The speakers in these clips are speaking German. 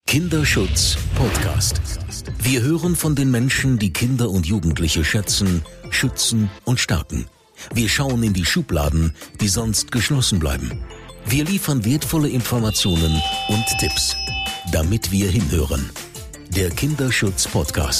Kinderschutz Podcast. Wir hören von den Menschen, die Kinder und Jugendliche schätzen, schützen und stärken. Wir schauen in die Schubladen, die sonst geschlossen bleiben. Wir liefern wertvolle Informationen und Tipps, damit wir hinhören. Der Kinderschutz Podcast.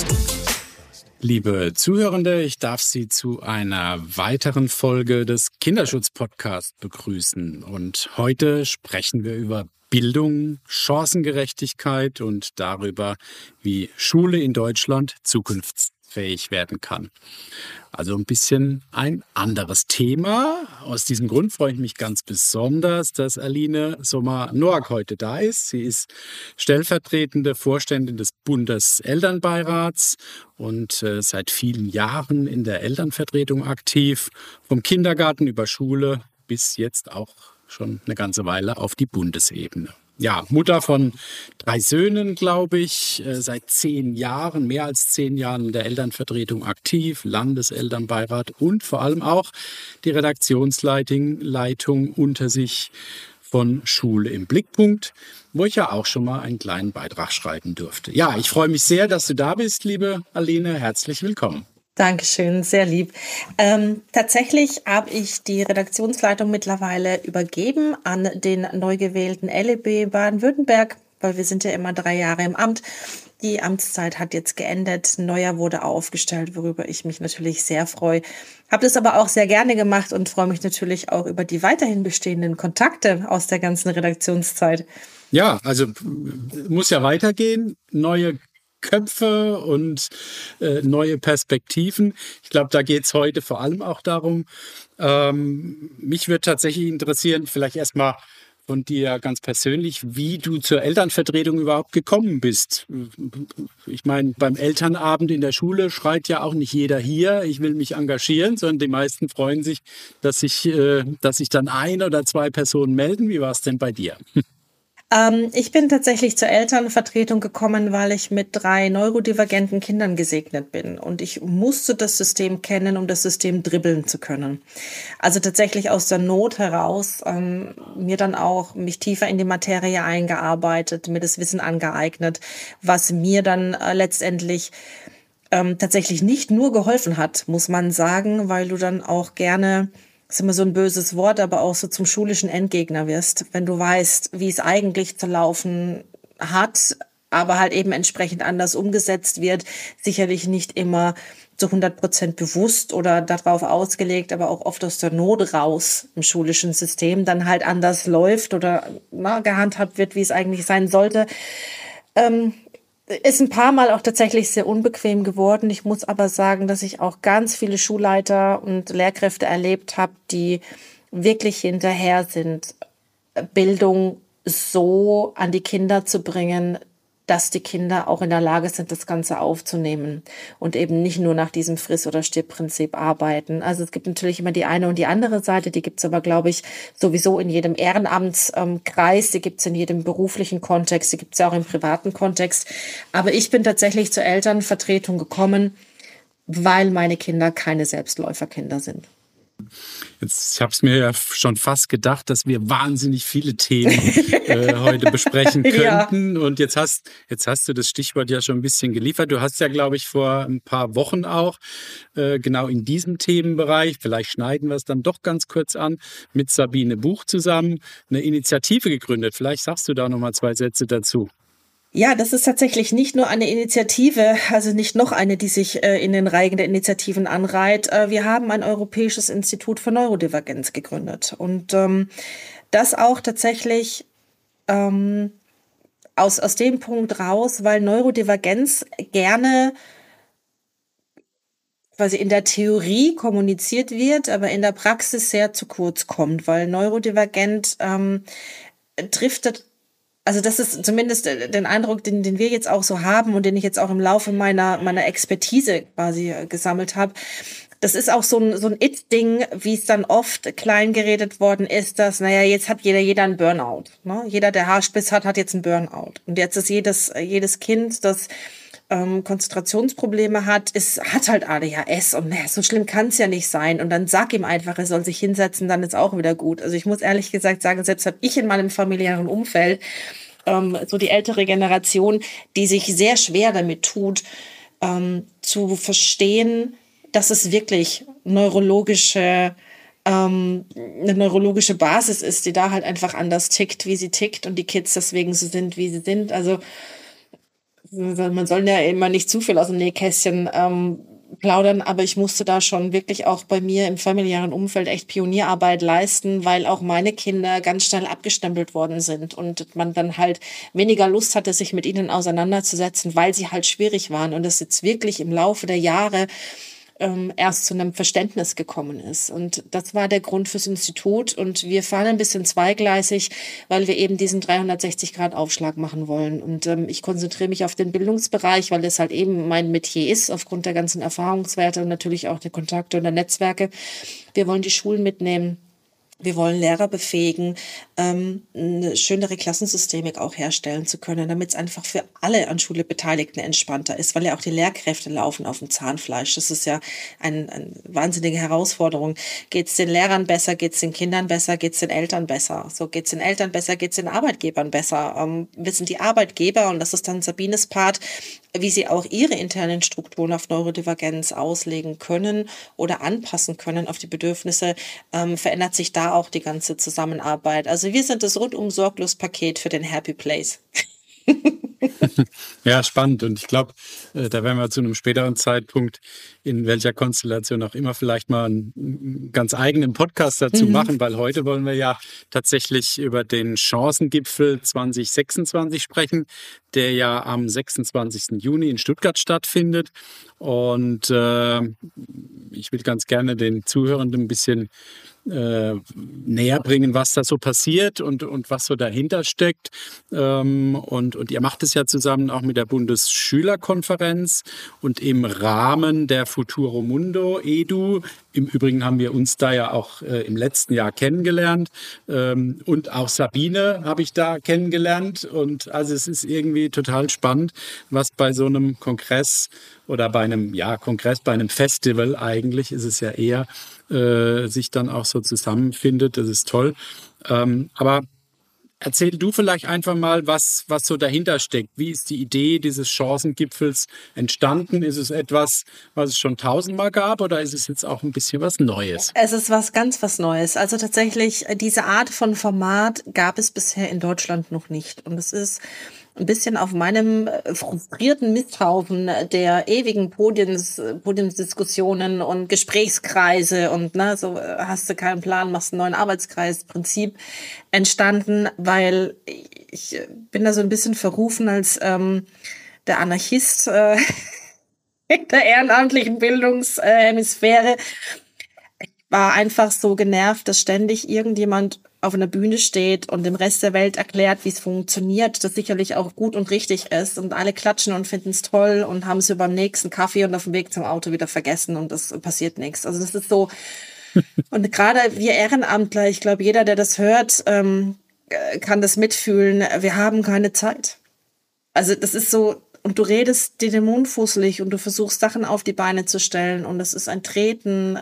Liebe Zuhörende, ich darf Sie zu einer weiteren Folge des Kinderschutz Podcasts begrüßen. Und heute sprechen wir über Bildung, Chancengerechtigkeit und darüber, wie Schule in Deutschland zukunftsfähig werden kann. Also ein bisschen ein anderes Thema. Aus diesem Grund freue ich mich ganz besonders, dass Aline Sommer-Noack heute da ist. Sie ist stellvertretende Vorständin des Bundeselternbeirats und seit vielen Jahren in der Elternvertretung aktiv, vom Kindergarten über Schule bis jetzt auch schon eine ganze Weile auf die Bundesebene. Ja, Mutter von 3 Söhnen, glaube ich, seit 10 Jahren, mehr als 10 Jahren in der Elternvertretung aktiv, Landeselternbeirat und vor allem auch die Redaktionsleitung unter sich von Schule im Blickpunkt, wo ich ja auch schon mal einen kleinen Beitrag schreiben durfte. Ja, ich freue mich sehr, dass du da bist, liebe Aline. Herzlich willkommen. Dankeschön, sehr lieb. Tatsächlich habe ich die Redaktionsleitung mittlerweile übergeben an den neu gewählten LEB Baden-Württemberg, weil wir sind ja immer 3 Jahre im Amt. Die Amtszeit hat jetzt geendet, ein neuer wurde aufgestellt, worüber ich mich natürlich sehr freue. Habe das aber auch sehr gerne gemacht und freue mich natürlich auch über die weiterhin bestehenden Kontakte aus der ganzen Redaktionszeit. Ja, also muss ja weitergehen, neue Köpfe und neue Perspektiven. Ich glaube, da geht es heute vor allem auch darum. Mich würde tatsächlich interessieren, vielleicht erstmal von dir ganz persönlich, wie du zur Elternvertretung überhaupt gekommen bist. Ich meine, beim Elternabend in der Schule schreit ja auch nicht jeder hier, ich will mich engagieren, sondern die meisten freuen sich, dass sich dann 1 oder 2 Personen melden. Wie war es denn bei dir? Ich bin tatsächlich zur Elternvertretung gekommen, weil ich mit 3 neurodivergenten Kindern gesegnet bin. Und ich musste das System kennen, um das System dribbeln zu können. Also tatsächlich aus der Not heraus mir dann auch mich tiefer in die Materie eingearbeitet, mir das Wissen angeeignet, was mir dann letztendlich tatsächlich nicht nur geholfen hat, muss man sagen, weil du dann auch gerne, das ist immer so ein böses Wort, aber auch so zum schulischen Endgegner wirst, wenn du weißt, wie es eigentlich zu laufen hat, aber halt eben entsprechend anders umgesetzt wird, sicherlich nicht immer zu 100% bewusst oder darauf ausgelegt, aber auch oft aus der Not raus im schulischen System dann halt anders läuft oder gehandhabt wird, wie es eigentlich sein sollte. Ist ein paar Mal auch tatsächlich sehr unbequem geworden. Ich muss aber sagen, dass ich auch ganz viele Schulleiter und Lehrkräfte erlebt habe, die wirklich hinterher sind, Bildung so an die Kinder zu bringen, dass die Kinder auch in der Lage sind, das Ganze aufzunehmen und eben nicht nur nach diesem Friss- oder Stirb-Prinzip arbeiten. Also es gibt natürlich immer die eine und die andere Seite, die gibt es aber, glaube ich, sowieso in jedem Ehrenamtskreis, die gibt es in jedem beruflichen Kontext, die gibt es ja auch im privaten Kontext. Aber ich bin tatsächlich zur Elternvertretung gekommen, weil meine Kinder keine Selbstläuferkinder sind. Ich habe es mir ja schon fast gedacht, dass wir wahnsinnig viele Themen heute besprechen könnten. Ja. Und jetzt hast du das Stichwort ja schon ein bisschen geliefert. Du hast ja, glaube ich, vor ein paar Wochen auch genau in diesem Themenbereich, vielleicht schneiden wir es dann doch ganz kurz an, mit Sabine Buch zusammen eine Initiative gegründet. Vielleicht sagst du da noch mal 2 Sätze dazu. Ja, das ist tatsächlich nicht nur eine Initiative, also nicht noch eine, die sich in den Reigen der Initiativen anreiht. Wir haben ein Europäisches Institut für Neurodivergenz gegründet und das auch tatsächlich aus dem Punkt raus, weil Neurodivergenz gerne quasi in der Theorie kommuniziert wird, aber in der Praxis sehr zu kurz kommt, weil neurodivergent driftet. Also das ist zumindest den Eindruck, den wir jetzt auch so haben und den ich jetzt auch im Laufe meiner Expertise quasi gesammelt habe. Das ist auch so ein It-Ding, wie es dann oft klein geredet worden ist, dass, jetzt hat jeder einen Burnout. Ne? Jeder, der Haarspiss hat jetzt einen Burnout. Und jetzt ist jedes Kind, das Konzentrationsprobleme hat halt ADHS und so schlimm kann es ja nicht sein. Und dann sag ihm einfach, er soll sich hinsetzen, dann ist auch wieder gut. Also ich muss ehrlich gesagt sagen, selbst habe ich in meinem familiären Umfeld so die ältere Generation, die sich sehr schwer damit tut, zu verstehen, dass es wirklich eine neurologische Basis ist, die da halt einfach anders tickt, wie sie tickt und die Kids deswegen so sind, wie sie sind. Also man soll ja immer nicht zu viel aus dem Nähkästchen plaudern, aber ich musste da schon wirklich auch bei mir im familiären Umfeld echt Pionierarbeit leisten, weil auch meine Kinder ganz schnell abgestempelt worden sind und man dann halt weniger Lust hatte, sich mit ihnen auseinanderzusetzen, weil sie halt schwierig waren und es jetzt wirklich im Laufe der Jahre erst zu einem Verständnis gekommen ist. Und das war der Grund fürs Institut. Und wir fahren ein bisschen zweigleisig, weil wir eben diesen 360-Grad-Aufschlag machen wollen. Und ich konzentriere mich auf den Bildungsbereich, weil das halt eben mein Metier ist, aufgrund der ganzen Erfahrungswerte und natürlich auch der Kontakte und der Netzwerke. Wir wollen die Schulen mitnehmen. Wir wollen Lehrer befähigen, eine schönere Klassensystemik auch herstellen zu können, damit es einfach für alle an Schule Beteiligten entspannter ist, weil ja auch die Lehrkräfte laufen auf dem Zahnfleisch. Das ist ja eine wahnsinnige Herausforderung. Geht es den Lehrern besser, geht es den Kindern besser, geht es den Eltern besser? So geht es den Eltern besser, geht es den Arbeitgebern besser? Wir sind die Arbeitgeber und das ist dann Sabines Part, wie sie auch ihre internen Strukturen auf Neurodivergenz auslegen können oder anpassen können auf die Bedürfnisse, verändert sich da auch die ganze Zusammenarbeit. Also wir sind das rundum sorglos Paket für den Happy Place. Ja, spannend. Und ich glaube, da werden wir zu einem späteren Zeitpunkt, in welcher Konstellation auch immer, vielleicht mal einen ganz eigenen Podcast dazu machen, weil heute wollen wir ja tatsächlich über den Chancengipfel 2026 sprechen, der ja am 26. Juni in Stuttgart stattfindet. Und ich will ganz gerne den Zuhörenden ein bisschen näher bringen, was da so passiert und was so dahinter steckt. Und ihr macht es ja zusammen auch mit der Bundesschülerkonferenz und im Rahmen der Futuro Mundo Edu. Im Übrigen haben wir uns da ja auch im letzten Jahr kennengelernt. Und auch Sabine habe ich da kennengelernt. Und also es ist irgendwie total spannend, was bei so einem Kongress oder bei einem Kongress, bei einem Festival eigentlich ist es ja eher, sich dann auch so zusammenfindet. Das ist toll. Aber erzähl du vielleicht einfach mal, was so dahinter steckt. Wie ist die Idee dieses Chancengipfels entstanden? Ist es etwas, was es schon tausendmal gab oder ist es jetzt auch ein bisschen was Neues? Es ist was Neues. Also tatsächlich, diese Art von Format gab es bisher in Deutschland noch nicht. Und es ist ein bisschen auf meinem frustrierten Misthaufen der ewigen Podiumsdiskussionen und Gesprächskreise und so hast du keinen Plan, machst einen neuen Arbeitskreis Prinzip entstanden, weil ich bin da so ein bisschen verrufen als der Anarchist in der ehrenamtlichen Bildungshemisphäre. Ich war einfach so genervt, dass ständig irgendjemand auf einer Bühne steht und dem Rest der Welt erklärt, wie es funktioniert, das sicherlich auch gut und richtig ist und alle klatschen und finden es toll und haben es beim nächsten Kaffee und auf dem Weg zum Auto wieder vergessen und es passiert nichts. Also das ist so, und gerade wir Ehrenamtler, ich glaube, jeder, der das hört, kann das mitfühlen, wir haben keine Zeit. Also das ist so, und du redest dir den Mund fusselig und du versuchst Sachen auf die Beine zu stellen und das ist ein Treten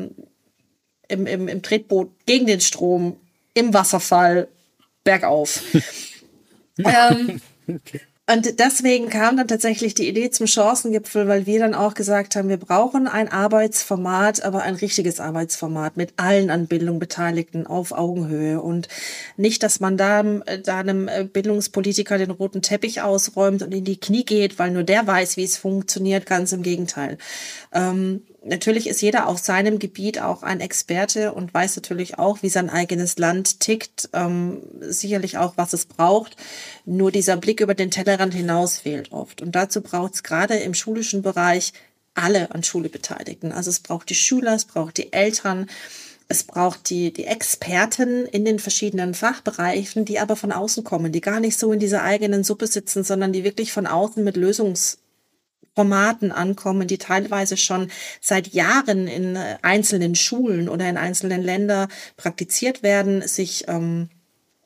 im Tretboot gegen den Strom, im Wasserfall, bergauf. Okay. Und deswegen kam dann tatsächlich die Idee zum Chancengipfel, weil wir dann auch gesagt haben, wir brauchen ein Arbeitsformat, aber ein richtiges Arbeitsformat mit allen an Bildung Beteiligten auf Augenhöhe und nicht, dass man da einem Bildungspolitiker den roten Teppich ausräumt und in die Knie geht, weil nur der weiß, wie es funktioniert. Ganz im Gegenteil. Natürlich ist jeder auf seinem Gebiet auch ein Experte und weiß natürlich auch, wie sein eigenes Land tickt, sicherlich auch, was es braucht. Nur dieser Blick über den Tellerrand hinaus fehlt oft. Und dazu braucht es gerade im schulischen Bereich alle an Schule Beteiligten. Also es braucht die Schüler, es braucht die Eltern, es braucht die Experten in den verschiedenen Fachbereichen, die aber von außen kommen, die gar nicht so in dieser eigenen Suppe sitzen, sondern die wirklich von außen mit Lösungsformaten ankommen, die teilweise schon seit Jahren in einzelnen Schulen oder in einzelnen Ländern praktiziert werden, sich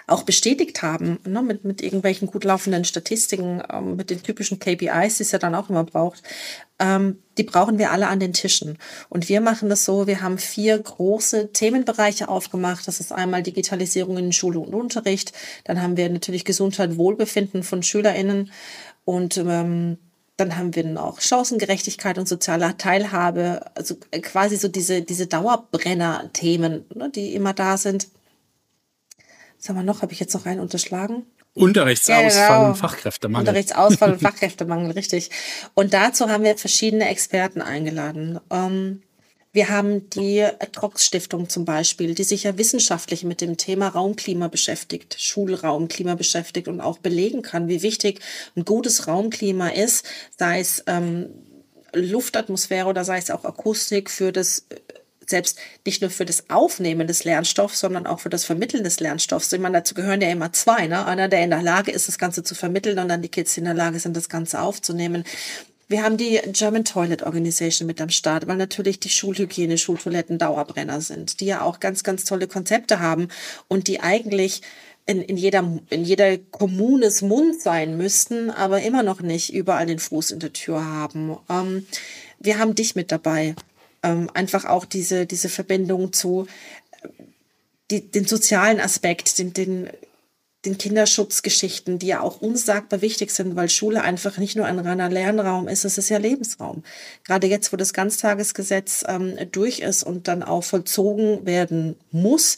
auch bestätigt haben, ne, mit irgendwelchen gut laufenden Statistiken, mit den typischen KPIs, die es ja dann auch immer braucht, die brauchen wir alle an den Tischen. Und wir machen das so, wir haben 4 große Themenbereiche aufgemacht. Das ist einmal Digitalisierung in Schule und Unterricht. Dann haben wir natürlich Gesundheit, Wohlbefinden von SchülerInnen. Und dann haben wir noch Chancengerechtigkeit und soziale Teilhabe. Also quasi so diese Dauerbrenner-Themen, ne, die immer da sind. Was haben wir noch? Habe ich jetzt noch einen unterschlagen? Unterrichtsausfall und Fachkräftemangel. Unterrichtsausfall und Fachkräftemangel, richtig. Und dazu haben wir verschiedene Experten eingeladen. Wir haben die Ad-Hoc-Stiftung zum Beispiel, die sich ja wissenschaftlich mit dem Thema Raumklima beschäftigt, Schulraumklima beschäftigt und auch belegen kann, wie wichtig ein gutes Raumklima ist, sei es Luftatmosphäre oder sei es auch Akustik für das selbst nicht nur für das Aufnehmen des Lernstoffs, sondern auch für das Vermitteln des Lernstoffs. Ich meine, dazu gehören ja immer 2, ne? Einer, der in der Lage ist, das Ganze zu vermitteln und dann die Kids, die in der Lage sind, das Ganze aufzunehmen. Wir haben die German Toilet Organization mit am Start, weil natürlich die Schulhygiene, Schultoiletten Dauerbrenner sind, die ja auch ganz, ganz tolle Konzepte haben und die eigentlich in jeder Kommunes Mund sein müssten, aber immer noch nicht überall den Fuß in der Tür haben. Wir haben dich mit dabei. Einfach auch diese Verbindung zu den sozialen Aspekt, den Kinderschutzgeschichten, die ja auch unsagbar wichtig sind, weil Schule einfach nicht nur ein reiner Lernraum ist, es ist ja Lebensraum. Gerade jetzt, wo das Ganztagesgesetz durch ist und dann auch vollzogen werden muss,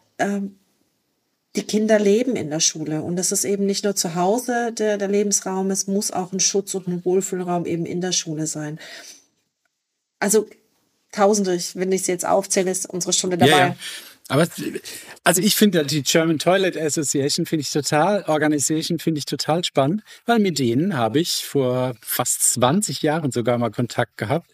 die Kinder leben in der Schule und das ist eben nicht nur zu Hause der Lebensraum, es muss auch ein Schutz- und ein Wohlfühlraum eben in der Schule sein. Also Tausende, wenn ich es jetzt aufzähle, ist unsere Stunde dabei. Ja. Aber also ich finde die German Toilet Association Organization finde ich total spannend, weil mit denen habe ich vor fast 20 Jahren sogar mal Kontakt gehabt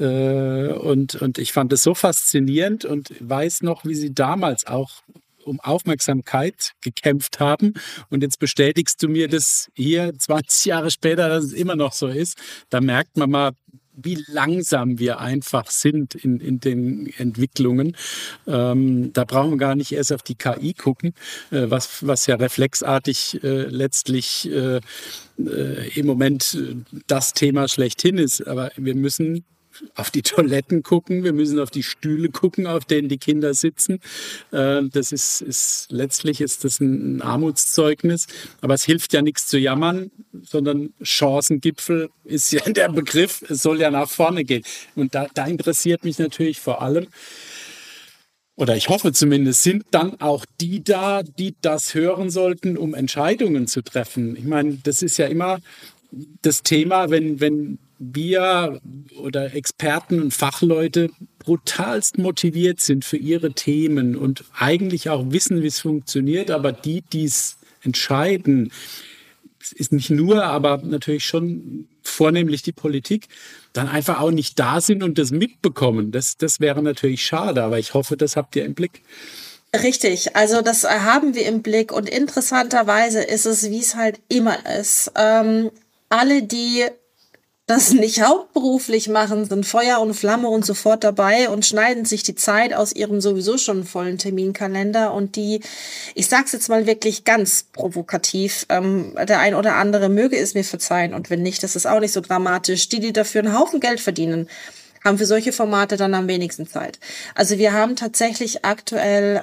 und ich fand es so faszinierend und weiß noch, wie sie damals auch um Aufmerksamkeit gekämpft haben. Und jetzt bestätigst du mir das hier 20 Jahre später, dass es immer noch so ist. Da merkt man mal, wie langsam wir einfach sind in den Entwicklungen. Da brauchen wir gar nicht erst auf die KI gucken, was ja reflexartig letztlich im Moment das Thema schlechthin ist. Aber wir müssen auf die Toiletten gucken, wir müssen auf die Stühle gucken, auf denen die Kinder sitzen. Das letztlich ist das ein Armutszeugnis, aber es hilft ja nichts zu jammern, sondern Chancengipfel ist ja der Begriff, es soll ja nach vorne gehen. Und da interessiert mich natürlich vor allem, oder ich hoffe zumindest, sind dann auch die da, die das hören sollten, um Entscheidungen zu treffen. Ich meine, das ist ja immer das Thema, wenn wir oder Experten und Fachleute brutalst motiviert sind für ihre Themen und eigentlich auch wissen, wie es funktioniert, aber die es entscheiden, ist nicht nur, aber natürlich schon vornehmlich die Politik, dann einfach auch nicht da sind und das mitbekommen. Das wäre natürlich schade, aber ich hoffe, das habt ihr im Blick. Richtig, also das haben wir im Blick und interessanterweise ist es, wie es halt immer ist. Alle, die das nicht hauptberuflich machen, sind Feuer und Flamme und sofort dabei und schneiden sich die Zeit aus ihrem sowieso schon vollen Terminkalender und die, ich sag's jetzt mal wirklich ganz provokativ, der ein oder andere möge es mir verzeihen und wenn nicht, das ist auch nicht so dramatisch, die dafür einen Haufen Geld verdienen, haben für solche Formate dann am wenigsten Zeit. Also wir haben tatsächlich aktuell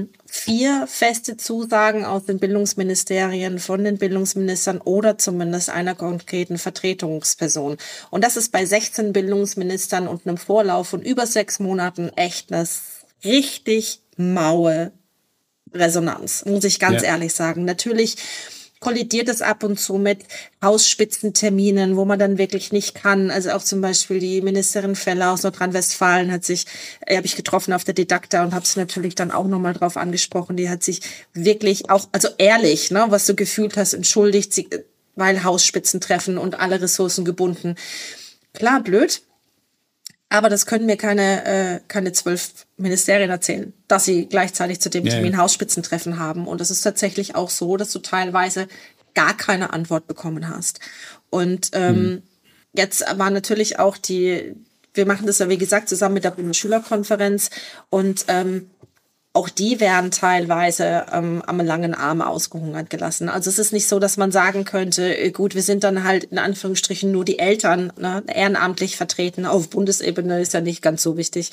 4 feste Zusagen aus den Bildungsministerien, von den Bildungsministern oder zumindest einer konkreten Vertretungsperson. Und das ist bei 16 Bildungsministern und einem Vorlauf von über 6 Monaten echt eine richtig maue Resonanz, muss ich ganz ehrlich sagen. Natürlich kollidiert es ab und zu mit Hausspitzenterminen, wo man dann wirklich nicht kann. Also auch zum Beispiel die Ministerin Feller aus Nordrhein-Westfalen habe ich getroffen auf der Didakta und habe sie natürlich dann auch nochmal drauf angesprochen. Die hat sich wirklich auch, also ehrlich, ne, was du gefühlt hast, entschuldigt, weil Hausspitzentreffen und alle Ressourcen gebunden. Klar, blöd. Aber das können mir keine 12 Ministerien erzählen, dass sie gleichzeitig zu dem Termin Hausspitzentreffen haben. Und es ist tatsächlich auch so, dass du teilweise gar keine Antwort bekommen hast. Und jetzt war natürlich auch wir machen das ja, wie gesagt, zusammen mit der Bundesschülerkonferenz. Und auch die werden teilweise am langen Arm ausgehungert gelassen. Also es ist nicht so, dass man sagen könnte, gut, wir sind dann halt in Anführungsstrichen nur die Eltern, ne, ehrenamtlich vertreten. Auf Bundesebene ist ja nicht ganz so wichtig.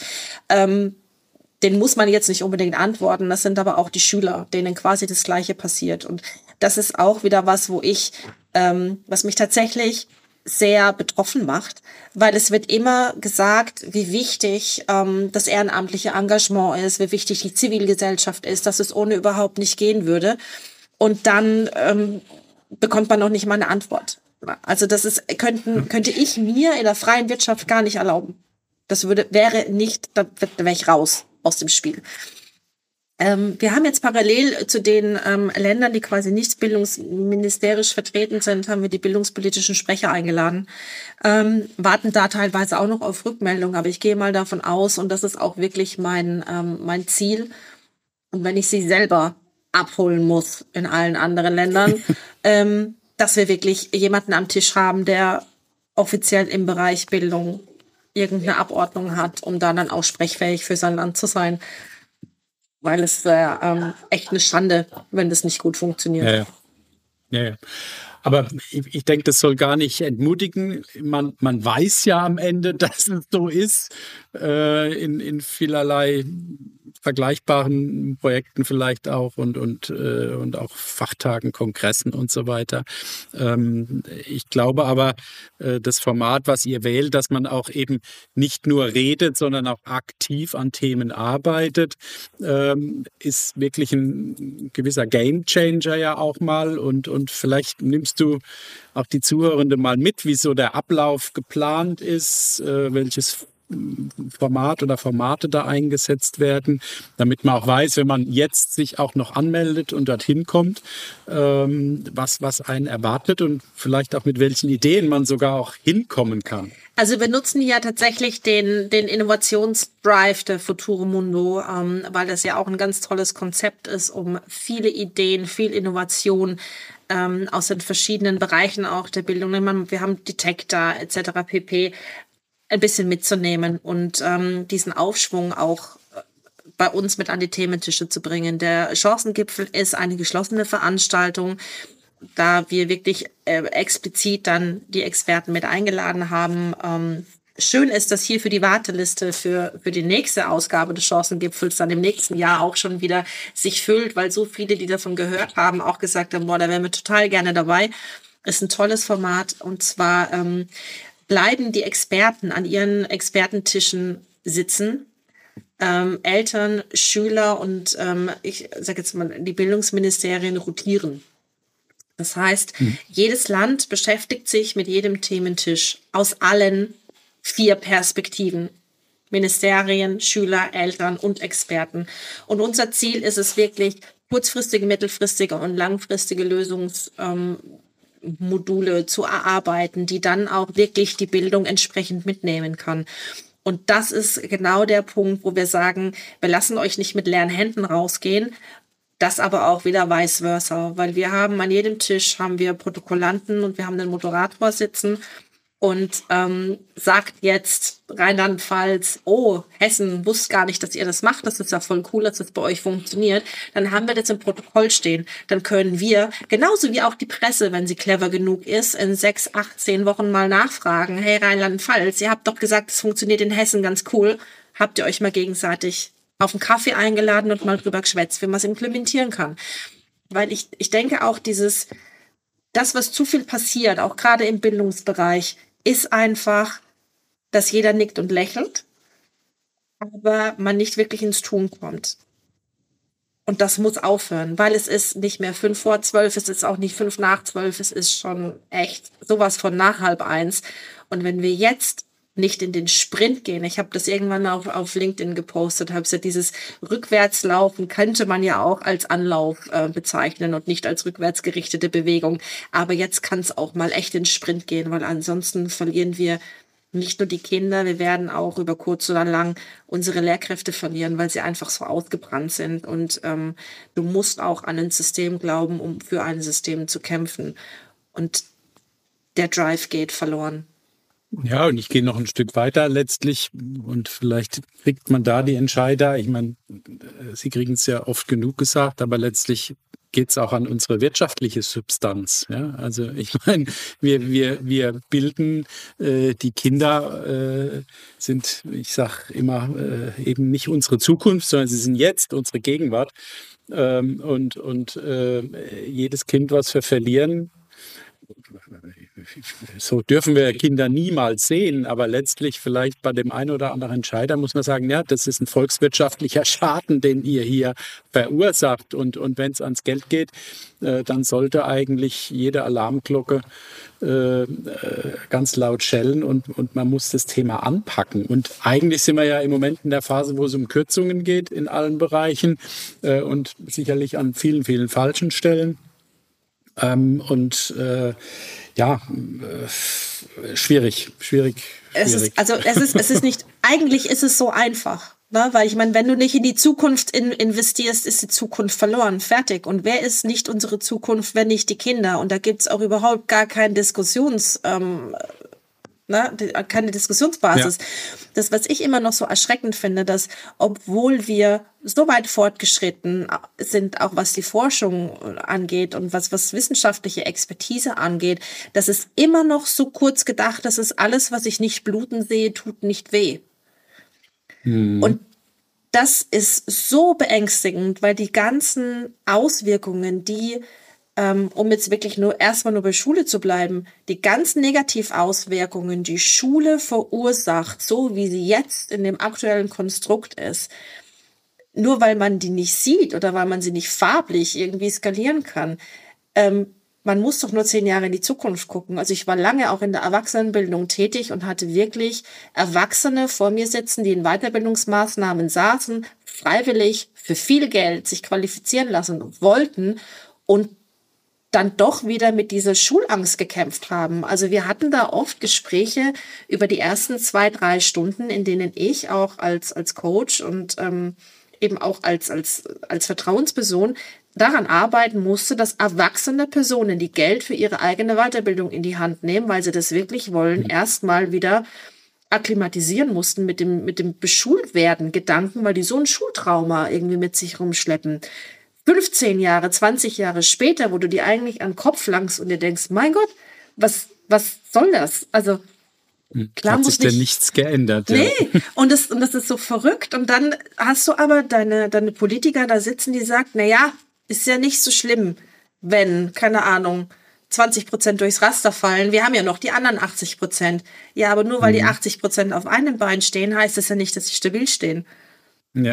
Den muss man jetzt nicht unbedingt antworten. Das sind aber auch die Schüler, denen quasi das Gleiche passiert. Und das ist auch wieder was, was mich tatsächlich sehr betroffen macht, weil es wird immer gesagt, wie wichtig das ehrenamtliche Engagement ist, wie wichtig die Zivilgesellschaft ist, dass es ohne überhaupt nicht gehen würde. Und dann bekommt man noch nicht mal eine Antwort. Also könnte ich mir in der freien Wirtschaft gar nicht erlauben. Da wäre ich raus aus dem Spiel. Wir haben jetzt parallel zu den Ländern, die quasi nicht bildungsministerisch vertreten sind, haben wir die bildungspolitischen Sprecher eingeladen. Warten da teilweise auch noch auf Rückmeldung, aber ich gehe mal davon aus, und das ist auch wirklich mein Ziel, und wenn ich sie selber abholen muss in allen anderen Ländern, dass wir wirklich jemanden am Tisch haben, der offiziell im Bereich Bildung irgendeine Abordnung hat, um dann auch sprechfähig für sein Land zu sein. Weil es wäre echt eine Schande, wenn das nicht gut funktioniert. Ja. Aber ich denke, das soll gar nicht entmutigen. Man weiß ja am Ende, dass es so ist, in vielerlei vergleichbaren Projekten vielleicht auch und auch Fachtagen, Kongressen und so weiter. Ich glaube aber, das Format, was ihr wählt, dass man auch eben nicht nur redet, sondern auch aktiv an Themen arbeitet, ist wirklich ein gewisser Gamechanger ja auch mal und vielleicht nimmst du auch die Zuhörende mal mit, wie so der Ablauf geplant ist, welches Format oder Formate da eingesetzt werden, damit man auch weiß, wenn man jetzt sich auch noch anmeldet und dorthin kommt, was einen erwartet und vielleicht auch mit welchen Ideen man sogar auch hinkommen kann. Also wir nutzen ja tatsächlich den Innovationsdrive der Futuro Mundo, weil das ja auch ein ganz tolles Konzept ist, um viele Ideen, viel Innovation aus den verschiedenen Bereichen auch der Bildung. Wir haben die Tech da etc. pp. Ein bisschen mitzunehmen und diesen Aufschwung auch bei uns mit an die Thementische zu bringen. Der Chancengipfel ist eine geschlossene Veranstaltung, da wir wirklich explizit dann die Experten mit eingeladen haben. Schön ist, dass hier für die Warteliste für die nächste Ausgabe des Chancengipfels dann im nächsten Jahr auch schon wieder sich füllt, weil so viele, die davon gehört haben, auch gesagt haben, boah, da wären wir total gerne dabei. Ist ein tolles Format und zwar bleiben die Experten an ihren Expertentischen sitzen. Eltern, Schüler und ich sage jetzt mal, die Bildungsministerien rotieren. Das heißt, jedes Land beschäftigt sich mit jedem Thementisch aus allen 4 Perspektiven. Ministerien, Schüler, Eltern und Experten. Und unser Ziel ist es wirklich, kurzfristige, mittelfristige und langfristige Lösungsmodule zu erarbeiten, die dann auch wirklich die Bildung entsprechend mitnehmen kann. Und das ist genau der Punkt, wo wir sagen, wir lassen euch nicht mit leeren Händen rausgehen, das aber auch wieder vice versa, weil wir haben an jedem Tisch haben wir Protokollanten und wir haben den Moderator sitzen und sagt jetzt Rheinland-Pfalz, oh, Hessen wusste gar nicht, dass ihr das macht, das ist ja voll cool, dass das bei euch funktioniert, dann haben wir das im Protokoll stehen. Dann können wir, genauso wie auch die Presse, wenn sie clever genug ist, in 6, 8, 10 Wochen mal nachfragen, hey Rheinland-Pfalz, ihr habt doch gesagt, es funktioniert in Hessen ganz cool, habt ihr euch mal gegenseitig auf einen Kaffee eingeladen und mal drüber geschwätzt, wie man es implementieren kann. Weil ich denke auch das, was zu viel passiert, auch gerade im Bildungsbereich, ist einfach, dass jeder nickt und lächelt, aber man nicht wirklich ins Tun kommt. Und das muss aufhören, weil es ist nicht mehr 11:55, es ist auch nicht 11:55, es ist schon echt sowas von nach 12:30. Und wenn wir jetzt nicht in den Sprint gehen, ich habe das irgendwann auf LinkedIn gepostet, habe gesagt, dieses Rückwärtslaufen könnte man ja auch als Anlauf bezeichnen und nicht als rückwärtsgerichtete Bewegung. Aber jetzt kann es auch mal echt in den Sprint gehen, weil ansonsten verlieren wir nicht nur die Kinder, wir werden auch über kurz oder lang unsere Lehrkräfte verlieren, weil sie einfach so ausgebrannt sind. Und du musst auch an ein System glauben, um für ein System zu kämpfen. Und der Drive geht verloren. Ja, und ich gehe noch ein Stück weiter letztlich und vielleicht kriegt man da die Entscheider. Ich meine, Sie kriegen es ja oft genug gesagt, aber letztlich geht es auch an unsere wirtschaftliche Substanz. Ja? Also ich meine, wir bilden die Kinder sind, ich sage immer, eben nicht unsere Zukunft, sondern sie sind jetzt unsere Gegenwart. Und jedes Kind, was wir verlieren, so dürfen wir Kinder niemals sehen, aber letztlich vielleicht bei dem einen oder anderen Entscheider muss man sagen, ja, das ist ein volkswirtschaftlicher Schaden, den ihr hier verursacht. Und wenn es ans Geld geht, dann sollte eigentlich jede Alarmglocke ganz laut schellen und man muss das Thema anpacken. Und eigentlich sind wir ja im Moment in der Phase, wo es um Kürzungen geht in allen Bereichen und sicherlich an vielen, vielen falschen Stellen. Schwierig. Es ist nicht, eigentlich ist es so einfach, ne? Weil ich meine, wenn du nicht in die Zukunft investierst, ist die Zukunft verloren, fertig. Und wer ist nicht unsere Zukunft, wenn nicht die Kinder? Und da gibt es auch überhaupt gar keine keine Diskussionsbasis. Ja. Das, was ich immer noch so erschreckend finde, dass obwohl wir so weit fortgeschritten sind, auch was die Forschung angeht und was wissenschaftliche Expertise angeht, dass es immer noch so kurz gedacht, dass es alles, was ich nicht bluten sehe, tut nicht weh. Und das ist so beängstigend, weil die ganzen Auswirkungen, die um jetzt wirklich erstmal nur bei Schule zu bleiben, die ganzen Negativauswirkungen, die Schule verursacht, so wie sie jetzt in dem aktuellen Konstrukt ist, nur weil man die nicht sieht oder weil man sie nicht farblich irgendwie skalieren kann. Man muss doch nur 10 Jahre in die Zukunft gucken. Also ich war lange auch in der Erwachsenenbildung tätig und hatte wirklich Erwachsene vor mir sitzen, die in Weiterbildungsmaßnahmen saßen, freiwillig für viel Geld sich qualifizieren lassen wollten und dann doch wieder mit dieser Schulangst gekämpft haben. Also wir hatten da oft Gespräche über die ersten 2, 3 Stunden, in denen ich auch als Coach und eben auch als Vertrauensperson daran arbeiten musste, dass erwachsene Personen, die Geld für ihre eigene Weiterbildung in die Hand nehmen, weil sie das wirklich wollen, erstmal wieder akklimatisieren mussten mit dem Beschultwerden-Gedanken, weil die so ein Schultrauma irgendwie mit sich rumschleppen. 15 Jahre, 20 Jahre später, wo du dir eigentlich an den Kopf langst und dir denkst, mein Gott, was soll das? Also klar hat sich denn nichts geändert. Nee, ja. und das ist so verrückt. Und dann hast du aber deine Politiker da sitzen, die sagen, naja, ist ja nicht so schlimm, wenn, keine Ahnung, 20% durchs Raster fallen. Wir haben ja noch die anderen 80%. Ja, aber nur weil die 80% auf einem Bein stehen, heißt das ja nicht, dass sie stabil stehen. Ja.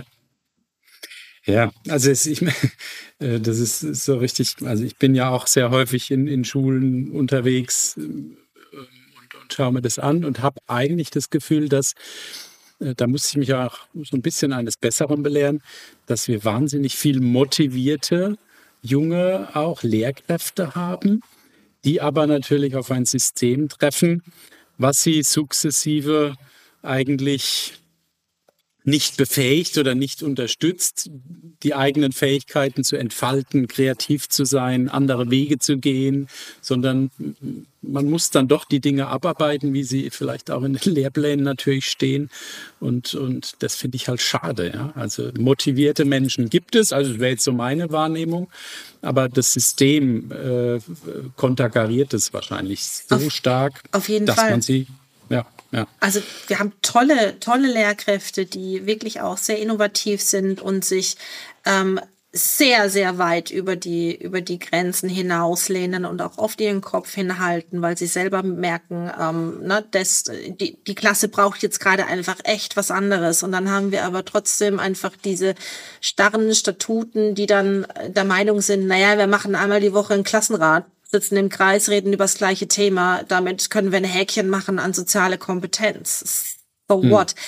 Ja, also das ist so richtig, also ich bin ja auch sehr häufig in Schulen unterwegs und schaue mir das an und habe eigentlich das Gefühl, dass, da muss ich mich auch so ein bisschen eines Besseren belehren, dass wir wahnsinnig viel motivierte, junge auch Lehrkräfte haben, die aber natürlich auf ein System treffen, was sie sukzessive eigentlich nicht befähigt oder nicht unterstützt, die eigenen Fähigkeiten zu entfalten, kreativ zu sein, andere Wege zu gehen, sondern man muss dann doch die Dinge abarbeiten, wie sie vielleicht auch in den Lehrplänen natürlich stehen. Und das finde ich halt schade. Ja? Also motivierte Menschen gibt es, also das wäre jetzt so meine Wahrnehmung, aber das System konterkariert es wahrscheinlich so stark, auf jeden dass Fall. Man sie... Ja. Also wir haben tolle Lehrkräfte, die wirklich auch sehr innovativ sind und sich sehr, sehr weit über die Grenzen hinauslehnen und auch oft ihren Kopf hinhalten, weil sie selber merken, die Klasse braucht jetzt gerade einfach echt was anderes. Und dann haben wir aber trotzdem einfach diese starren Statuten, die dann der Meinung sind, naja, wir machen einmal die Woche einen Klassenrat, sitzen im Kreis, reden über das gleiche Thema. Damit können wir ein Häkchen machen an soziale Kompetenz. So what?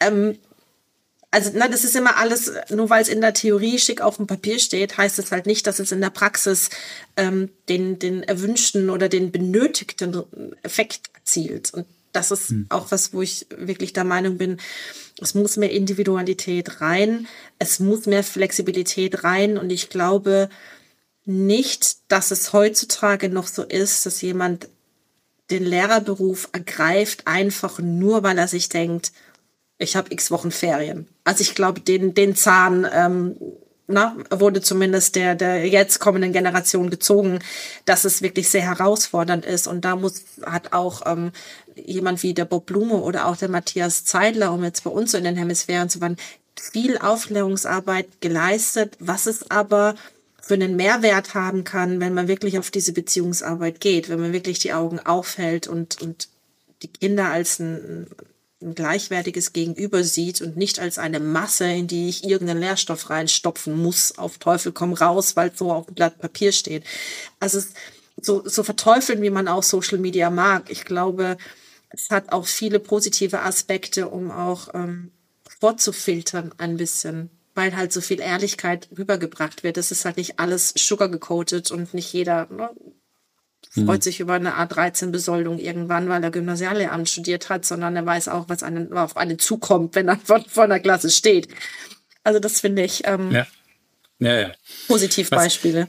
Das ist immer alles, nur weil es in der Theorie schick auf dem Papier steht, heißt es halt nicht, dass es in der Praxis den erwünschten oder den benötigten Effekt erzielt. Und das ist auch was, wo ich wirklich der Meinung bin, es muss mehr Individualität rein, es muss mehr Flexibilität rein. Und ich glaube nicht, dass es heutzutage noch so ist, dass jemand den Lehrerberuf ergreift, einfach nur, weil er sich denkt, ich habe x Wochen Ferien. Also ich glaube, den Zahn wurde zumindest der jetzt kommenden Generation gezogen, dass es wirklich sehr herausfordernd ist. Und da hat auch jemand wie der Bob Blume oder auch der Matthias Zeidler, um jetzt bei uns so in den Hemisphären zu waren, viel Aufklärungsarbeit geleistet, was es aber für einen Mehrwert haben kann, wenn man wirklich auf diese Beziehungsarbeit geht, wenn man wirklich die Augen aufhält und die Kinder als ein gleichwertiges Gegenüber sieht und nicht als eine Masse, in die ich irgendeinen Lehrstoff reinstopfen muss, auf Teufel komm raus, weil so auf dem Blatt Papier steht. Also so verteufeln, wie man auch Social Media mag. Ich glaube, es hat auch viele positive Aspekte, um auch vorzufiltern ein bisschen, weil halt so viel Ehrlichkeit rübergebracht wird. Das ist halt nicht alles sugargecoated und nicht jeder freut sich über eine A13-Besoldung irgendwann, weil er Gymnasiallehramt studiert hat, sondern er weiß auch, was auf einen zukommt, wenn er vor der Klasse steht. Also das finde ich Positivbeispiele.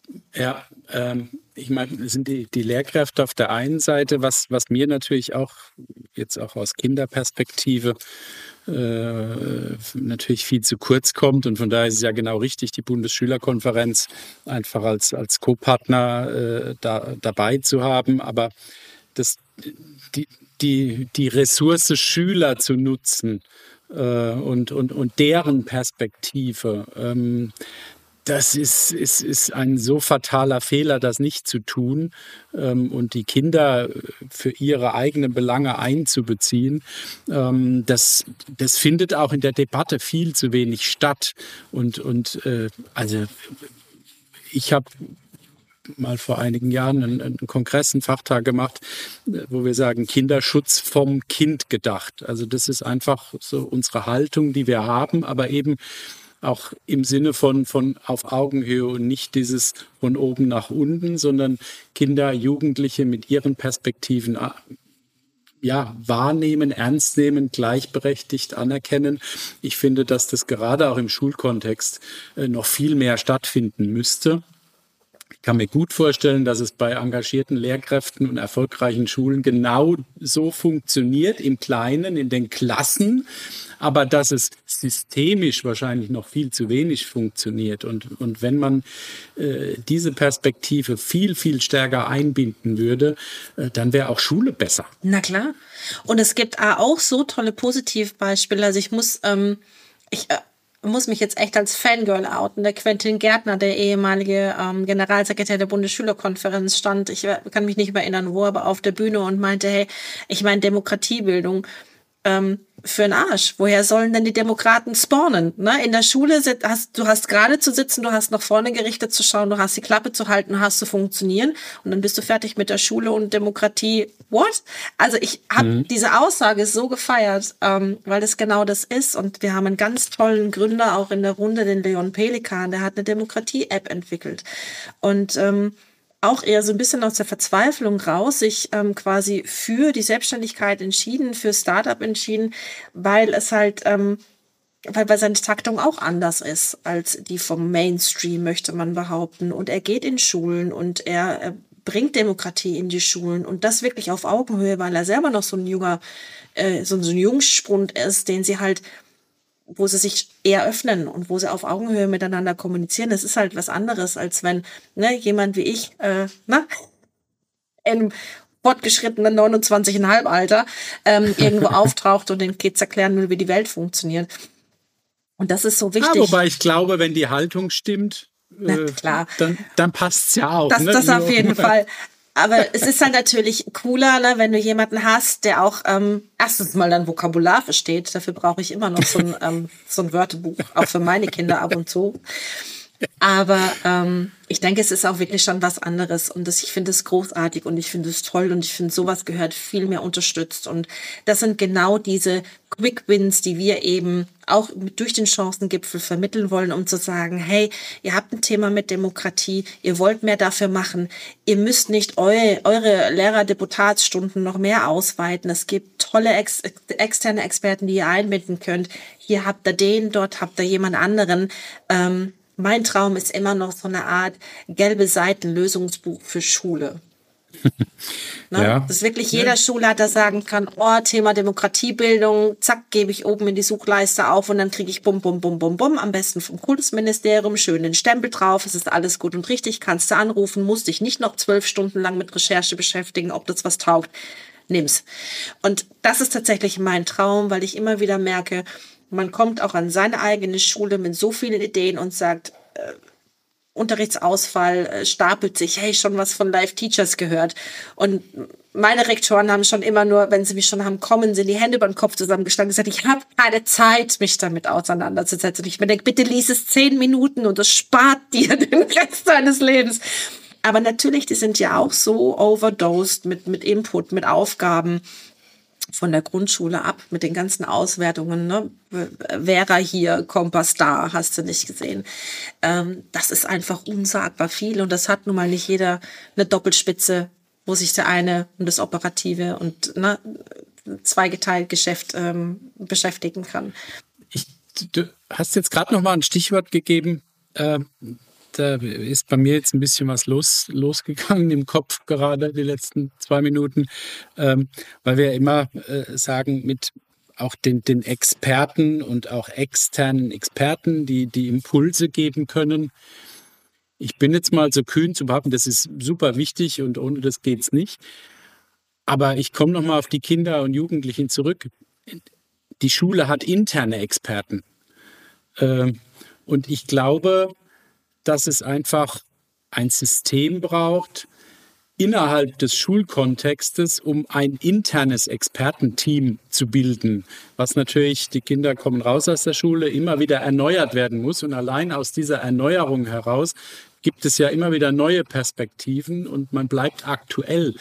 Ich meine, es sind die Lehrkräfte auf der einen Seite, was mir natürlich auch jetzt auch aus Kinderperspektive natürlich viel zu kurz kommt, und von daher ist es ja genau richtig, die Bundesschülerkonferenz einfach als Co-Partner dabei zu haben, aber die Ressource Schüler zu nutzen und deren Perspektive, das ist ein so fataler Fehler, das nicht zu tun und die Kinder für ihre eigenen Belange einzubeziehen. Das findet auch in der Debatte viel zu wenig statt. Also ich habe mal vor einigen Jahren einen Kongress, einen Fachtag gemacht, wo wir sagen, Kinderschutz vom Kind gedacht. Also das ist einfach so unsere Haltung, die wir haben, aber eben auch im Sinne von auf Augenhöhe und nicht dieses von oben nach unten, sondern Kinder, Jugendliche mit ihren Perspektiven wahrnehmen, ernst nehmen, gleichberechtigt anerkennen. Ich finde, dass das gerade auch im Schulkontext noch viel mehr stattfinden müsste. Ich kann mir gut vorstellen, dass es bei engagierten Lehrkräften und erfolgreichen Schulen genau so funktioniert, im Kleinen, in den Klassen, aber dass es systemisch wahrscheinlich noch viel zu wenig funktioniert. Und wenn man diese Perspektive viel, viel stärker einbinden würde, dann wäre auch Schule besser. Na klar. Und es gibt auch so tolle Positivbeispiele. Also ich muss mich jetzt echt als Fangirl outen. Der Quentin Gärtner, der ehemalige Generalsekretär der Bundesschülerkonferenz, stand, ich kann mich nicht mehr erinnern, wo, aber auf der Bühne und meinte, hey, ich meine Demokratiebildung für den Arsch. Woher sollen denn die Demokraten spawnen? Ne? In der Schule du hast gerade zu sitzen, du hast nach vorne gerichtet zu schauen, du hast die Klappe zu halten, du hast zu funktionieren und dann bist du fertig mit der Schule und Demokratie. What? Also ich habe diese Aussage so gefeiert, weil das genau das ist, und wir haben einen ganz tollen Gründer auch in der Runde, den Leon Pelikan, der hat eine Demokratie-App entwickelt und auch eher so ein bisschen aus der Verzweiflung raus, sich quasi für die Selbstständigkeit entschieden, für Startup entschieden, weil es halt, weil seine Taktung auch anders ist als die vom Mainstream, möchte man behaupten. Und er geht in Schulen und er bringt Demokratie in die Schulen und das wirklich auf Augenhöhe, weil er selber noch so ein Jungspund ist, den sie halt, wo sie sich eher öffnen und wo sie auf Augenhöhe miteinander kommunizieren. Das ist halt was anderes, als wenn jemand wie ich im fortgeschrittenen 29,5 Alter irgendwo auftaucht und den Kids erklären will, wie die Welt funktioniert. Und das ist so wichtig. Wobei ich glaube, wenn die Haltung stimmt, klar. Dann passt es ja auch. Das auf jeden Fall. Aber es ist halt natürlich cooler, wenn du jemanden hast, der auch erstens mal dein Vokabular versteht. Dafür brauche ich immer noch so ein Wörterbuch, auch für meine Kinder ab und zu. Aber ich denke, es ist auch wirklich schon was anderes und ich finde es großartig und ich finde es toll und ich finde, sowas gehört viel mehr unterstützt. Und das sind genau diese Quick Wins, die wir eben auch durch den Chancengipfel vermitteln wollen, um zu sagen, hey, ihr habt ein Thema mit Demokratie, ihr wollt mehr dafür machen, ihr müsst nicht eure Lehrerdeputatsstunden noch mehr ausweiten. Es gibt tolle externe Experten, die ihr einbinden könnt. Hier habt ihr den, dort habt ihr jemand anderen. Mein Traum ist immer noch so eine Art gelbe Seiten-Lösungsbuch für Schule. Ne? Ja. Dass wirklich jeder Schulleiter sagen kann, oh, Thema Demokratiebildung, zack, gebe ich oben in die Suchleiste auf und dann kriege ich bum, bum, bum, bum, bum, am besten vom Kultusministerium, schön den Stempel drauf, es ist alles gut und richtig, kannst du anrufen, musst dich nicht noch 12 Stunden lang mit Recherche beschäftigen, ob das was taugt, nimm's. Und das ist tatsächlich mein Traum, weil ich immer wieder merke, man kommt auch an seine eigene Schule mit so vielen Ideen und sagt, Unterrichtsausfall stapelt sich, hey, schon was von Live Teachers gehört. Und meine Rektoren haben schon immer nur, wenn sie mich schon haben kommen, sind die Hände über den Kopf zusammengeschlagen und gesagt, ich habe keine Zeit, mich damit auseinanderzusetzen. Und ich mir denke, bitte lies es 10 Minuten und das spart dir den Rest deines Lebens. Aber natürlich, die sind ja auch so overdosed mit Input, mit Aufgaben von der Grundschule ab, mit den ganzen Auswertungen, ne? Vera hier, Kompass da, hast du nicht gesehen. Das ist einfach unsagbar viel und das hat nun mal nicht jeder eine Doppelspitze, wo sich der eine um das Operative und zweigeteilt Geschäft beschäftigen kann. Du hast jetzt gerade noch mal ein Stichwort gegeben, da ist bei mir jetzt ein bisschen was losgegangen im Kopf gerade die letzten 2 Minuten, weil wir immer sagen, mit auch den Experten und auch externen Experten, die Impulse geben können. Ich bin jetzt mal so kühn zu behaupten, das ist super wichtig und ohne das geht's nicht. Aber ich komme noch mal auf die Kinder und Jugendlichen zurück. Die Schule hat interne Experten. Und ich glaube, dass es einfach ein System braucht innerhalb des Schulkontextes, um ein internes Expertenteam zu bilden, was natürlich, die Kinder kommen raus aus der Schule, immer wieder erneuert werden muss. Und allein aus dieser Erneuerung heraus gibt es ja immer wieder neue Perspektiven und man bleibt aktuell.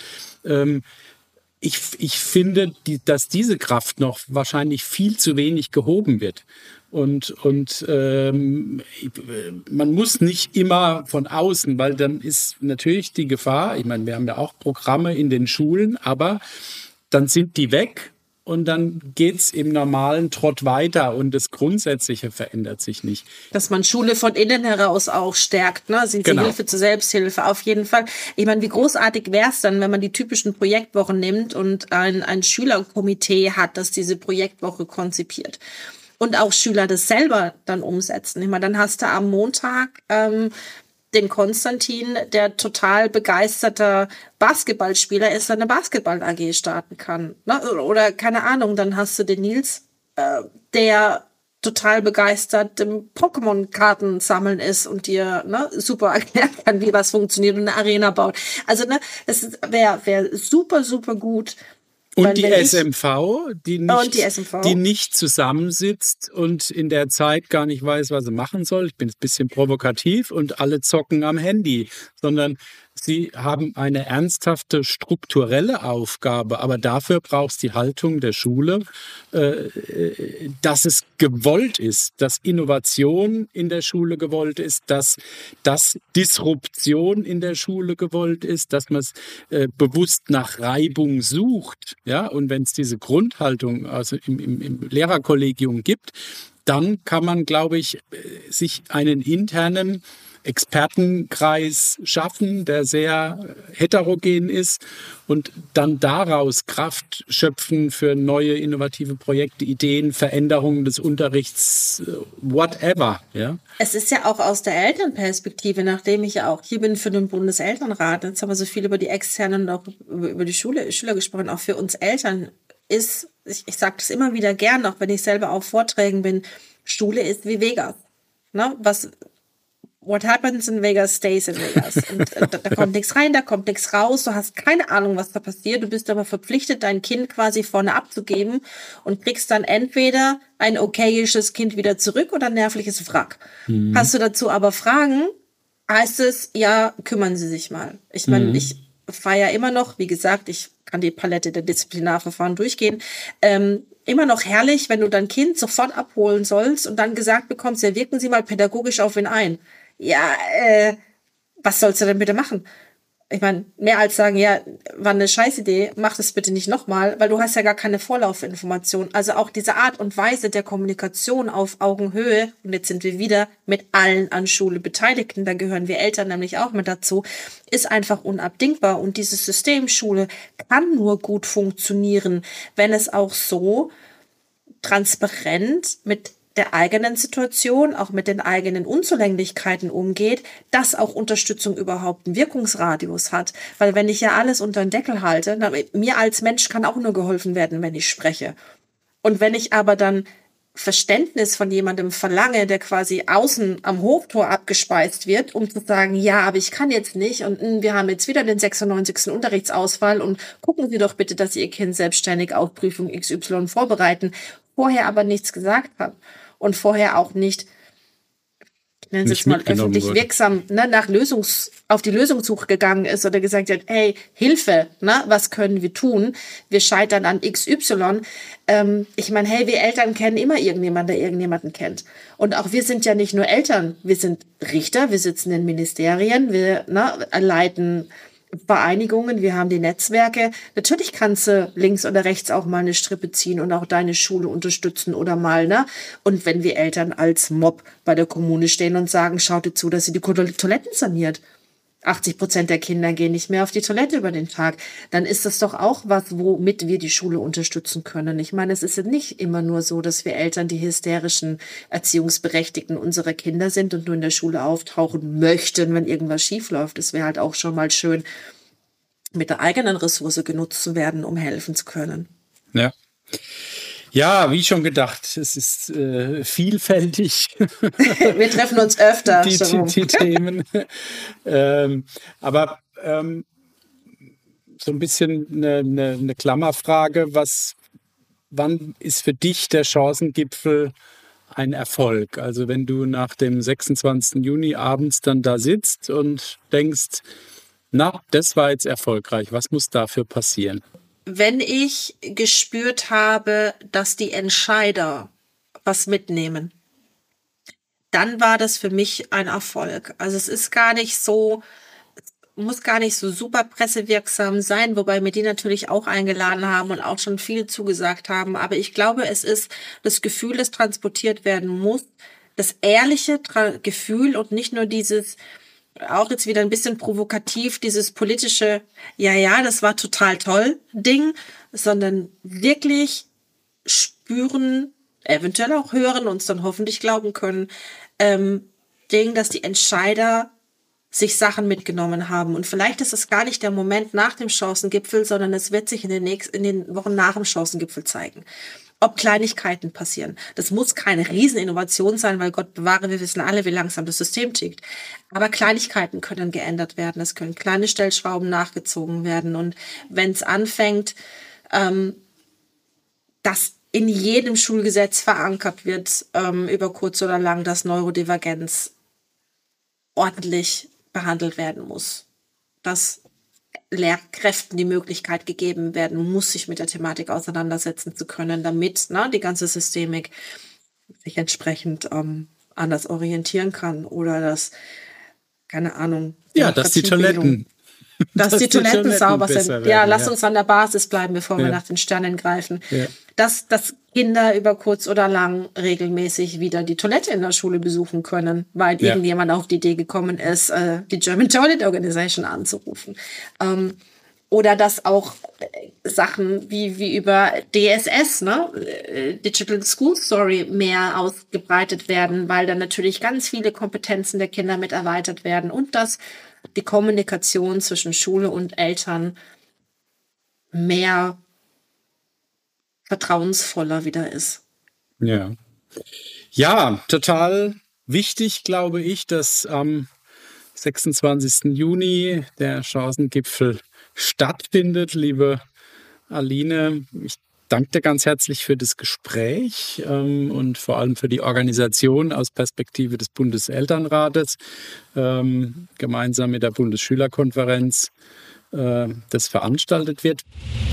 Ich finde, dass diese Kraft noch wahrscheinlich viel zu wenig gehoben wird. Und man muss nicht immer von außen, weil dann ist natürlich die Gefahr, ich meine, wir haben ja auch Programme in den Schulen, aber dann sind die weg und dann geht's im normalen Trott weiter und das Grundsätzliche verändert sich nicht. Dass man Schule von innen heraus auch stärkt, ne? Sind Genau. Hilfe zur Selbsthilfe, auf jeden Fall. Ich meine, wie großartig wäre es dann, wenn man die typischen Projektwochen nimmt und ein Schülerkomitee hat, das diese Projektwoche konzipiert. Und auch Schüler das selber dann umsetzen. Ich meine, dann hast du am Montag den Konstantin, der total begeisterter Basketballspieler ist, der eine Basketball-AG starten kann. Ne? Oder keine Ahnung, dann hast du den Nils, der total begeistert im Pokémon-Karten sammeln ist und dir super erklären kann, wie was funktioniert und eine Arena baut. Also das wäre super, super gut. Und die SMV, die nicht zusammensitzt und in der Zeit gar nicht weiß, was sie machen soll. Ich bin jetzt ein bisschen provokativ und alle zocken am Handy, sondern sie haben eine ernsthafte strukturelle Aufgabe. Aber dafür braucht es die Haltung der Schule, dass es gewollt ist, dass Innovation in der Schule gewollt ist, dass Disruption in der Schule gewollt ist, dass man es bewusst nach Reibung sucht. Ja? Und wenn es diese Grundhaltung also im Lehrerkollegium gibt, dann kann man, glaube ich, sich einen internen Expertenkreis schaffen, der sehr heterogen ist und dann daraus Kraft schöpfen für neue innovative Projekte, Ideen, Veränderungen des Unterrichts, whatever. Ja? Es ist ja auch aus der Elternperspektive, nachdem ich ja auch hier bin für den Bundeselternrat, jetzt haben wir so viel über die Externen und auch über die Schüler gesprochen, auch für uns Eltern ist, ich sage das immer wieder gern, auch wenn ich selber auf Vorträgen bin, Schule ist wie Vegas. Ne? What happens in Vegas stays in Vegas. Und da kommt nichts rein, da kommt nichts raus. Du hast keine Ahnung, was da passiert. Du bist aber verpflichtet, dein Kind quasi vorne abzugeben und kriegst dann entweder ein okayisches Kind wieder zurück oder ein nervliches Wrack. Hast du dazu aber Fragen, heißt es, ja, kümmern Sie sich mal. Ich meine, ich feiere immer noch, wie gesagt, ich kann die Palette der Disziplinarverfahren durchgehen, immer noch herrlich, wenn du dein Kind sofort abholen sollst und dann gesagt bekommst, ja, wirken Sie mal pädagogisch auf ihn ein. Ja, was sollst du denn bitte machen? Ich meine, mehr als sagen, ja, war eine Scheißidee, mach das bitte nicht nochmal, weil du hast ja gar keine Vorlaufinformation. Also auch diese Art und Weise der Kommunikation auf Augenhöhe, und jetzt sind wir wieder mit allen an Schule Beteiligten, da gehören wir Eltern nämlich auch mit dazu, ist einfach unabdingbar. Und dieses System Schule kann nur gut funktionieren, wenn es auch so transparent mit der eigenen Situation, auch mit den eigenen Unzulänglichkeiten umgeht, dass auch Unterstützung überhaupt einen Wirkungsradius hat. Weil wenn ich ja alles unter den Deckel halte, dann, mir als Mensch kann auch nur geholfen werden, wenn ich spreche. Und wenn ich aber dann Verständnis von jemandem verlange, der quasi außen am Hoftor abgespeist wird, um zu sagen, ja, aber ich kann jetzt nicht und wir haben jetzt wieder den 96. Unterrichtsausfall und gucken Sie doch bitte, dass Sie Ihr Kind selbstständig auf Prüfung XY vorbereiten, vorher aber nichts gesagt hat. Und vorher auch nicht, ich nenne es jetzt mal öffentlich wirksam, auf die Lösungssuche gegangen ist oder gesagt hat, hey, Hilfe, was können wir tun? Wir scheitern an XY. Ich meine, hey, wir Eltern kennen immer irgendjemanden, der irgendjemanden kennt. Und auch wir sind ja nicht nur Eltern, wir sind Richter, wir sitzen in Ministerien, wir leiten Vereinigungen, wir haben die Netzwerke. Natürlich kannst du links oder rechts auch mal eine Strippe ziehen und auch deine Schule unterstützen oder mal, Und wenn wir Eltern als Mob bei der Kommune stehen und sagen, schaut ihr zu, dass sie die Toiletten saniert. 80% der Kinder gehen nicht mehr auf die Toilette über den Tag. Dann ist das doch auch was, womit wir die Schule unterstützen können. Ich meine, es ist ja nicht immer nur so, dass wir Eltern die hysterischen Erziehungsberechtigten unserer Kinder sind und nur in der Schule auftauchen möchten, wenn irgendwas schief läuft. Es wäre halt auch schon mal schön, mit der eigenen Ressource genutzt zu werden, um helfen zu können. Ja. Ja, wie schon gedacht, es ist vielfältig. Wir treffen uns öfter. Die Themen. Aber so ein bisschen eine Klammerfrage. Wann ist für dich der Chancengipfel ein Erfolg? Also wenn du nach dem 26. Juni abends dann da sitzt und denkst, na, das war jetzt erfolgreich. Was muss dafür passieren? Wenn ich gespürt habe, dass die Entscheider was mitnehmen, dann war das für mich ein Erfolg. Also es ist gar nicht so, muss gar nicht so super pressewirksam sein, wobei wir die natürlich auch eingeladen haben und auch schon viel zugesagt haben. Aber ich glaube, es ist das Gefühl, das transportiert werden muss, das ehrliche Gefühl und nicht nur dieses, auch jetzt wieder ein bisschen provokativ, dieses politische, ja, das war total toll Ding, sondern wirklich spüren, eventuell auch hören, uns dann hoffentlich glauben können, Ding, dass die Entscheider sich Sachen mitgenommen haben. Und vielleicht ist es gar nicht der Moment nach dem Chancengipfel, sondern es wird sich in den Wochen nach dem Chancengipfel zeigen. Ob Kleinigkeiten passieren. Das muss keine Rieseninnovation sein, weil Gott bewahre, wir wissen alle, wie langsam das System tickt. Aber Kleinigkeiten können geändert werden. Es können kleine Stellschrauben nachgezogen werden. Und wenn es anfängt, dass in jedem Schulgesetz verankert wird, über kurz oder lang, dass Neurodivergenz ordentlich behandelt werden muss. Dass Lehrkräften die Möglichkeit gegeben werden muss, sich mit der Thematik auseinandersetzen zu können, damit die ganze Systemik sich entsprechend anders orientieren kann oder dass, keine Ahnung, dass die Toiletten sauber sind. Ja, lass uns an der Basis bleiben, bevor wir nach den Sternen greifen. Ja. Dass Kinder über kurz oder lang regelmäßig wieder die Toilette in der Schule besuchen können, weil irgendjemand auf die Idee gekommen ist, die German Toilet Organization anzurufen. Oder dass auch Sachen wie über DSS, Digital School Story, mehr ausgebreitet werden, weil dann natürlich ganz viele Kompetenzen der Kinder mit erweitert werden und dass die Kommunikation zwischen Schule und Eltern mehr vertrauensvoller wieder ist. Ja, total wichtig, glaube ich, dass am 26. Juni der Chancengipfel stattfindet. Liebe Aline, ich danke dir ganz herzlich für das Gespräch und vor allem für die Organisation aus Perspektive des Bundeselternrates, gemeinsam mit der Bundesschülerkonferenz, das veranstaltet wird.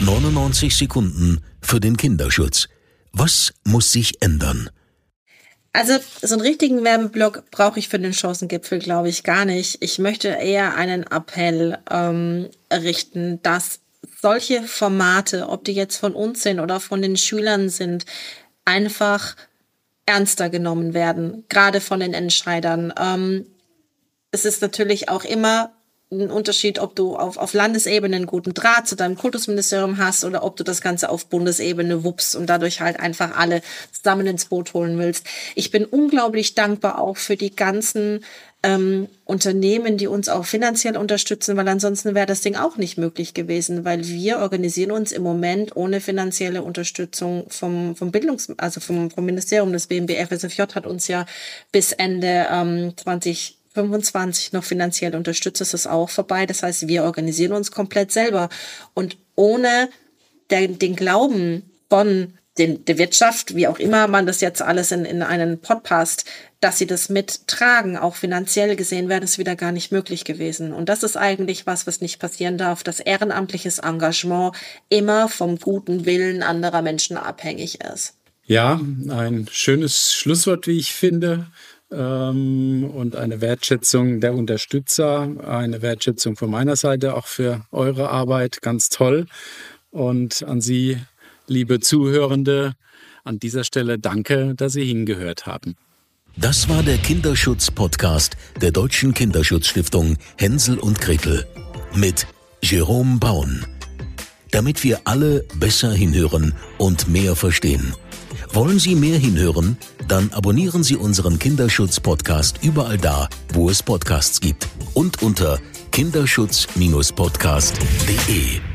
99 Sekunden für den Kinderschutz. Was muss sich ändern? Also so einen richtigen Werbeblock brauche ich für den Chancengipfel, glaube ich, gar nicht. Ich möchte eher einen Appell richten, dass solche Formate, ob die jetzt von uns sind oder von den Schülern sind, einfach ernster genommen werden, gerade von den Entscheidern. Es ist natürlich auch immer ein Unterschied, ob du auf Landesebene einen guten Draht zu deinem Kultusministerium hast oder ob du das Ganze auf Bundesebene wuppst und dadurch halt einfach alle zusammen ins Boot holen willst. Ich bin unglaublich dankbar auch für die ganzen Unternehmen, die uns auch finanziell unterstützen, weil ansonsten wäre das Ding auch nicht möglich gewesen, weil wir organisieren uns im Moment ohne finanzielle Unterstützung vom Ministerium. Das BMBF-FSFJ hat uns ja bis Ende 2025 noch finanziell unterstützt. Das ist auch vorbei. Das heißt, wir organisieren uns komplett selber. Und ohne den Glauben von der Wirtschaft, wie auch immer man das jetzt alles in einen Pot passt, dass sie das mittragen, auch finanziell gesehen, wäre das wieder gar nicht möglich gewesen. Und das ist eigentlich was nicht passieren darf, dass ehrenamtliches Engagement immer vom guten Willen anderer Menschen abhängig ist. Ja, ein schönes Schlusswort, wie ich finde. Und eine Wertschätzung der Unterstützer, eine Wertschätzung von meiner Seite auch für eure Arbeit, ganz toll. Und an Sie, liebe Zuhörende, an dieser Stelle danke, dass Sie hingehört haben. Das war der Kinderschutz-Podcast der Deutschen Kinderschutzstiftung Hänsel und Gretel mit Jerome Baun. Damit wir alle besser hinhören und mehr verstehen. Wollen Sie mehr hinhören? Dann abonnieren Sie unseren Kinderschutz-Podcast überall da, wo es Podcasts gibt und unter kinderschutz-podcast.de.